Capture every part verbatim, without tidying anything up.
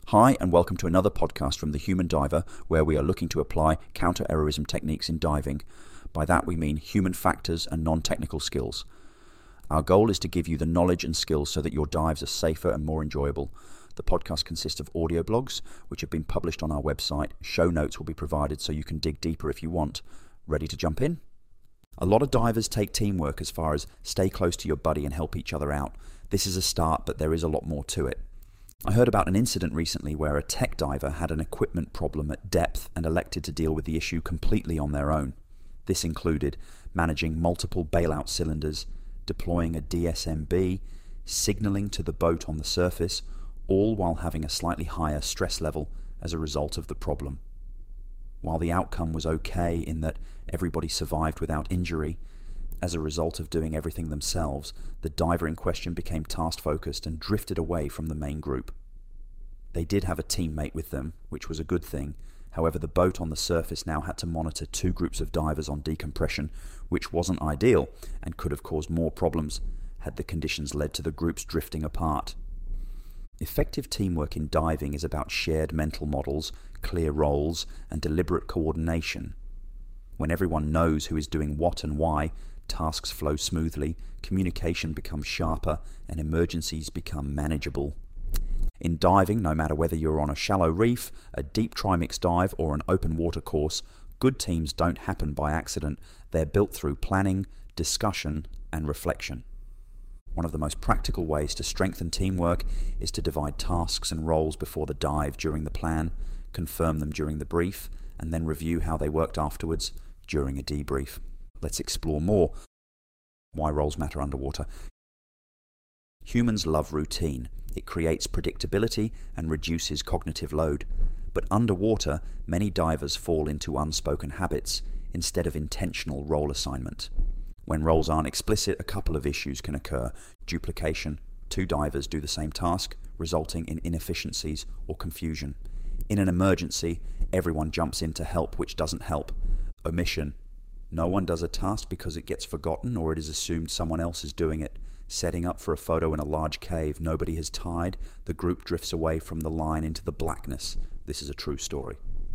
Hi, and welcome to another podcast from The Human Diver, where we are looking to apply counter-errorism techniques in diving. By that we mean human factors and non-technical skills. Our goal is to give you the knowledge and skills so that your dives are safer and more enjoyable. The podcast consists of audio blogs, which have been published on our website. Show notes will be provided so you can dig deeper if you want. Ready to jump in? A lot of divers take teamwork as far as stay close to your buddy and help each other out. This is a start, but there is a lot more to it. I heard about an incident recently where a tech diver had an equipment problem at depth and elected to deal with the issue completely on their own. This included managing multiple bailout cylinders, deploying a D S M B, signaling to the boat on the surface, all while having a slightly higher stress level as a result of the problem. While the outcome was okay in that everybody survived without injury, as a result of doing everything themselves, the diver in question became task-focused and drifted away from the main group. They did have a teammate with them, which was a good thing. However, the boat on the surface now had to monitor two groups of divers on decompression, which wasn't ideal and could have caused more problems had the conditions led to the groups drifting apart. Effective teamwork in diving is about shared mental models, clear roles, and deliberate coordination. When everyone knows who is doing what and why, tasks flow smoothly, communication becomes sharper, and emergencies become manageable. In diving, no matter whether you're on a shallow reef, a deep trimix dive, or an open water course, good teams don't happen by accident. They're built through planning, discussion, and reflection. One of the most practical ways to strengthen teamwork is to divide tasks and roles before the dive during the plan, confirm them during the brief, and then review how they worked afterwards during a debrief. Let's explore more why roles matter underwater. Humans love routine. It creates predictability and reduces cognitive load. But underwater, many divers fall into unspoken habits instead of intentional role assignment. When roles aren't explicit, a couple of issues can occur. Duplication. Two divers do the same task, resulting in inefficiencies or confusion. In an emergency, everyone jumps in to help, which doesn't help. Omission. No one does a task because it gets forgotten or it is assumed someone else is doing it. Setting up for a photo in a large cave nobody has tied, the group drifts away from the line into the blackness. This is a true story.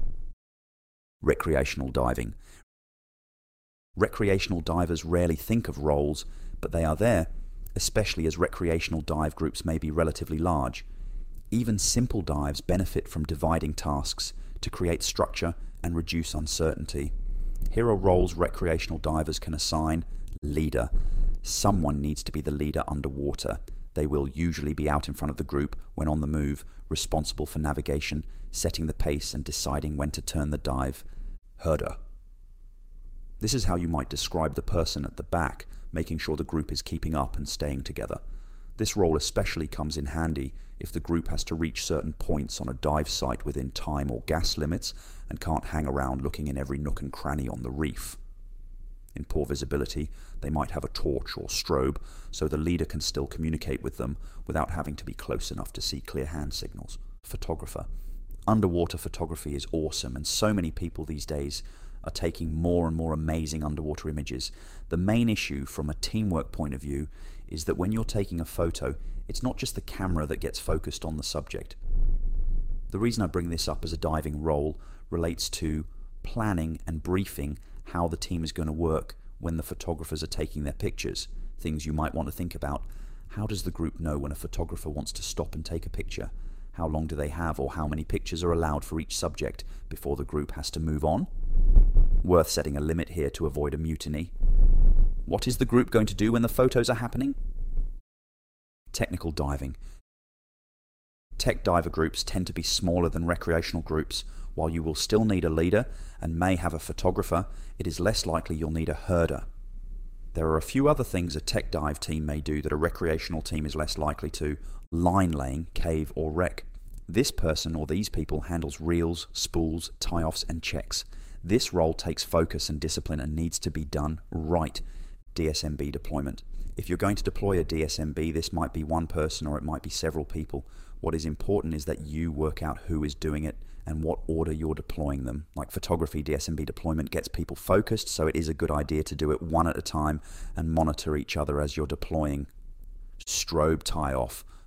Recreational diving. Recreational divers rarely think of roles, but they are there, especially as recreational dive groups may be relatively large. Even simple dives benefit from dividing tasks to create structure and reduce uncertainty. Here are roles recreational divers can assign. Leader. Someone needs to be the leader underwater. They will usually be out in front of the group when on the move, responsible for navigation, setting the pace and deciding when to turn the dive. Herder. This is how you might describe the person at the back, making sure the group is keeping up and staying together. This role especially comes in handy if the group has to reach certain points on a dive site within time or gas limits and can't hang around looking in every nook and cranny on the reef. In poor visibility, they might have a torch or strobe, so the leader can still communicate with them without having to be close enough to see clear hand signals. Photographer. Underwater photography is awesome, and so many people these days are taking more and more amazing underwater images. The main issue from a teamwork point of view is that when you're taking a photo, it's not just the camera that gets focused on the subject. The reason I bring this up as a diving role relates to planning and briefing how the team is going to work when the photographers are taking their pictures. Things you might want to think about. How does the group know when a photographer wants to stop and take a picture? How long do they have, or how many pictures are allowed for each subject before the group has to move on? Worth setting a limit here to avoid a mutiny. What is the group going to do when the photos are happening? Technical diving. Tech diver groups tend to be smaller than recreational groups. While you will still need a leader and may have a photographer, it is less likely you'll need a herder. There are a few other things a tech dive team may do that a recreational team is less likely to. Line laying, cave or wreck. This person or these people handles reels, spools, tie-offs and checks. This role takes focus and discipline and needs to be done right. D S M B deployment. If you're going to deploy a D S M B, this might be one person or it might be several people. What is important is that you work out who is doing it and what order you're deploying them. Like photography, D S M B deployment gets people focused, so it is a good idea to do it one at a time and monitor each other as you're deploying. Strobe tie-off.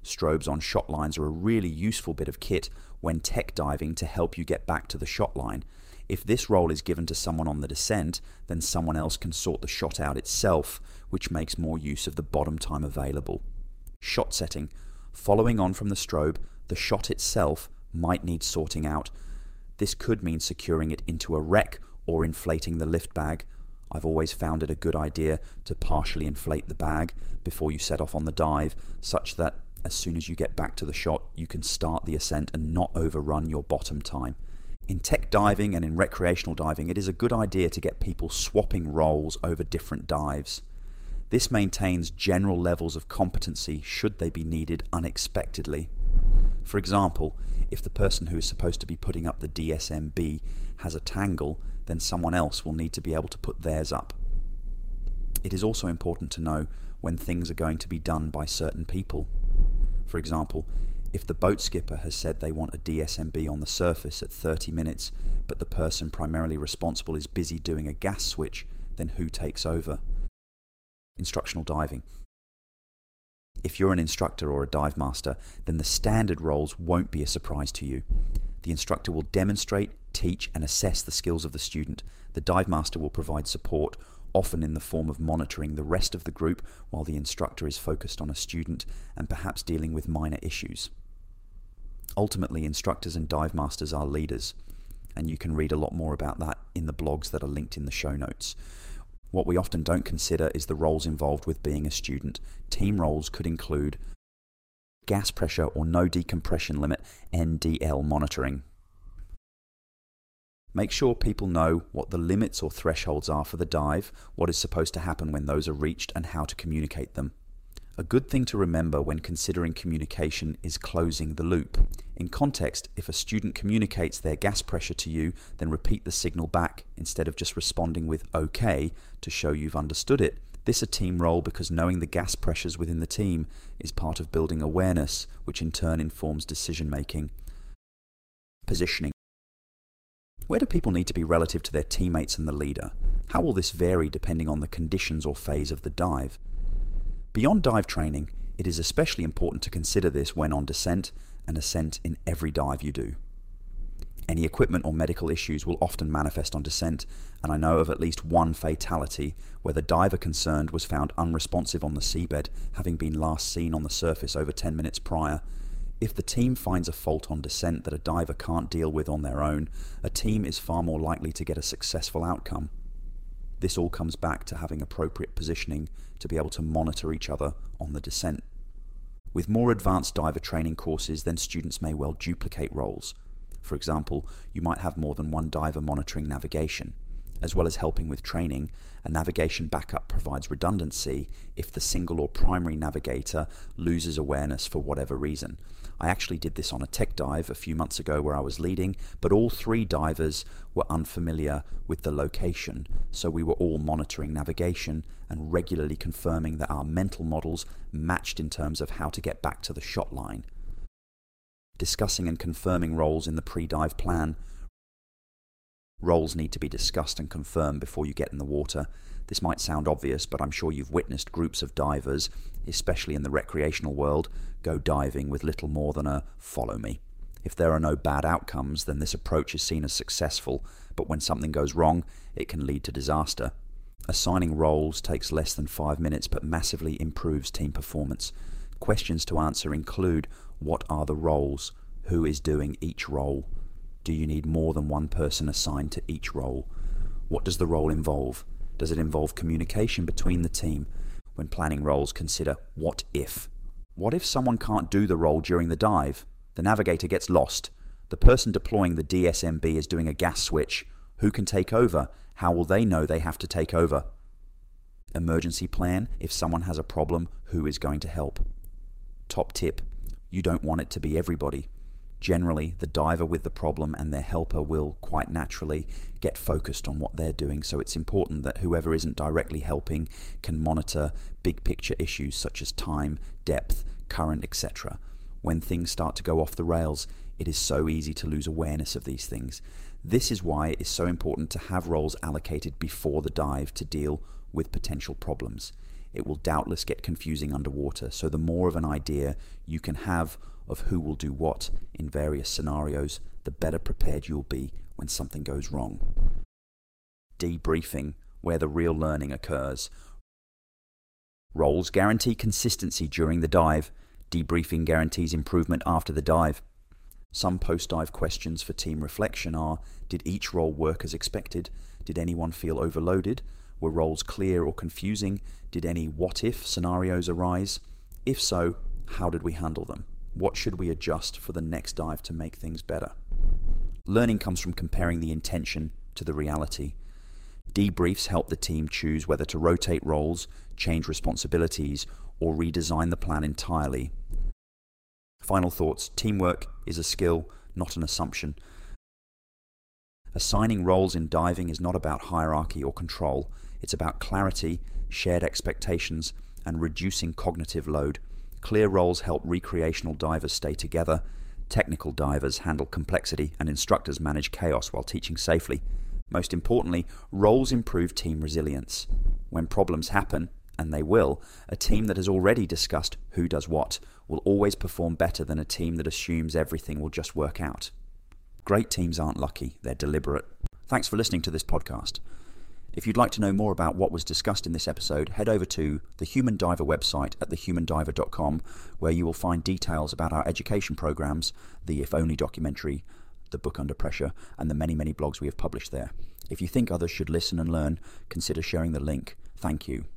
Strobes on shot lines are a really useful bit of kit when tech diving to help you get back to the shot line. If this role is given to someone on the descent, then someone else can sort the shot out itself, which makes more use of the bottom time available. Shot setting. Following on from the strobe, the shot itself might need sorting out. This could mean securing it into a wreck or inflating the lift bag. I've always found it a good idea to partially inflate the bag before you set off on the dive, such that as soon as you get back to the shot, you can start the ascent and not overrun your bottom time. In tech diving and in recreational diving, it is a good idea to get people swapping roles over different dives. This maintains general levels of competency should they be needed unexpectedly. For example, if the person who is supposed to be putting up the D S M B has a tangle, then someone else will need to be able to put theirs up. It is also important to know when things are going to be done by certain people. For example, if the boat skipper has said they want a D S M B on the surface at thirty minutes, but the person primarily responsible is busy doing a gas switch, then who takes over? Instructional diving. If you're an instructor or a dive master, then the standard roles won't be a surprise to you. The instructor will demonstrate, teach, and assess the skills of the student. The dive master will provide support, often in the form of monitoring the rest of the group while the instructor is focused on a student and perhaps dealing with minor issues. Ultimately, instructors and dive masters are leaders, and you can read a lot more about that in the blogs that are linked in the show notes. What we often don't consider is the roles involved with being a student. Team roles could include gas pressure or no decompression limit N D L monitoring. Make sure people know what the limits or thresholds are for the dive, what is supposed to happen when those are reached, and how to communicate them. A good thing to remember when considering communication is closing the loop. In context, if a student communicates their gas pressure to you, then repeat the signal back instead of just responding with OK to show you've understood it. This is a team role because knowing the gas pressures within the team is part of building awareness, which in turn informs decision making. Positioning. Where do people need to be relative to their teammates and the leader? How will this vary depending on the conditions or phase of the dive? Beyond dive training, it is especially important to consider this when on descent and ascent in every dive you do. Any equipment or medical issues will often manifest on descent, and I know of at least one fatality where the diver concerned was found unresponsive on the seabed, having been last seen on the surface over ten minutes prior. If the team finds a fault on descent that a diver can't deal with on their own, a team is far more likely to get a successful outcome. This all comes back to having appropriate positioning to be able to monitor each other on the descent. With more advanced diver training courses, then students may well duplicate roles. For example, you might have more than one diver monitoring navigation. As well as helping with training, a navigation backup provides redundancy if the single or primary navigator loses awareness for whatever reason. I actually did this on a tech dive a few months ago where I was leading, but all three divers were unfamiliar with the location, so we were all monitoring navigation and regularly confirming that our mental models matched in terms of how to get back to the shot line. Discussing and confirming roles in the pre-dive plan. Roles need to be discussed and confirmed before you get in the water. This might sound obvious, but I'm sure you've witnessed groups of divers, especially in the recreational world, go diving with little more than a follow me. If there are no bad outcomes, then this approach is seen as successful, but when something goes wrong, it can lead to disaster. Assigning roles takes less than five minutes but massively improves team performance. Questions to answer include: what are the roles? Who is doing each role? Do you need more than one person assigned to each role? What does the role involve? Does it involve communication between the team? When planning roles, consider what if. What if someone can't do the role during the dive? The navigator gets lost. The person deploying the D S M B is doing a gas switch. Who can take over? How will they know they have to take over? Emergency plan. If someone has a problem, who is going to help? Top tip: you don't want it to be everybody. Generally, the diver with the problem and their helper will, quite naturally, get focused on what they're doing, so it's important that whoever isn't directly helping can monitor big picture issues such as time, depth, current, et cetera. When things start to go off the rails, it is so easy to lose awareness of these things. This is why it is so important to have roles allocated before the dive to deal with potential problems. it will doubtless get confusing underwater. So the more of an idea you can have of who will do what in various scenarios, the better prepared you'll be when something goes wrong. Debriefing, where the real learning occurs. Roles guarantee consistency during the dive. Debriefing guarantees improvement after the dive. Some post-dive questions for team reflection are: did each role work as expected? Did anyone feel overloaded? Were roles clear or confusing? Did any what-if scenarios arise? If so, how did we handle them? What should we adjust for the next dive to make things better? Learning comes from comparing the intention to the reality. Debriefs help the team choose whether to rotate roles, change responsibilities, or redesign the plan entirely. Final thoughts. Teamwork is a skill, not an assumption. Assigning roles in diving is not about hierarchy or control. It's about clarity, shared expectations, and reducing cognitive load. Clear roles help recreational divers stay together. Technical divers handle complexity, and instructors manage chaos while teaching safely. Most importantly, roles improve team resilience. When problems happen, and they will, a team that has already discussed who does what will always perform better than a team that assumes everything will just work out. Great teams aren't lucky, they're deliberate. Thanks for listening to this podcast. If you'd like to know more about what was discussed in this episode, head over to the Human Diver website at the human diver dot com, where you will find details about our education programs, the If Only documentary, the book Under Pressure, and the many, many blogs we have published there. If you think others should listen and learn, consider sharing the link. Thank you.